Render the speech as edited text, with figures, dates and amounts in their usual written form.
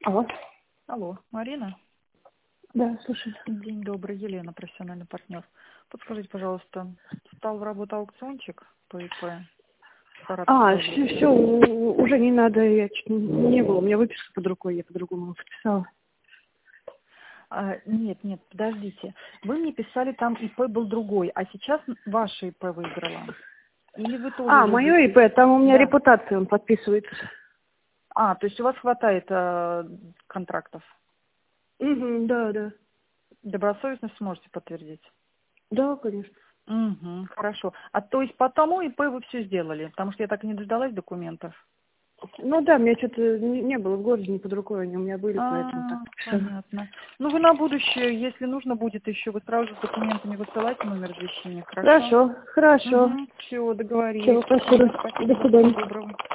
Алло. Алло, Марина? Да, слушай. День добрый, Елена, профессиональный партнер. Подскажите, пожалуйста, встал в работу аукциончик по ИП Саратовской области? Все, уже не надо, я чуть не было, у меня выписка под рукой, я по-другому подписала. Нет, подождите. Вы мне писали, там ИП был другой, а сейчас ваше ИП выиграла? Или вы тоже Мое ведете? ИП, там у меня Да. репутация, он подписывается. То есть у вас хватает контрактов? Угу, да. Добросовестность сможете подтвердить? Да, конечно. Угу, хорошо. То есть по тому ИП вы все сделали? Потому что я так и не дождалась документов. Ну да, мне что-то не было в городе, не под рукой, они у меня были, поэтому так подписала. Понятно. Ну, вы на будущее, если нужно будет еще, вы сразу с документами высылайте номер извещения, хорошо? Хорошо. Все, договорились. Все, спасибо. Спасибо, До всего свидания. доброго.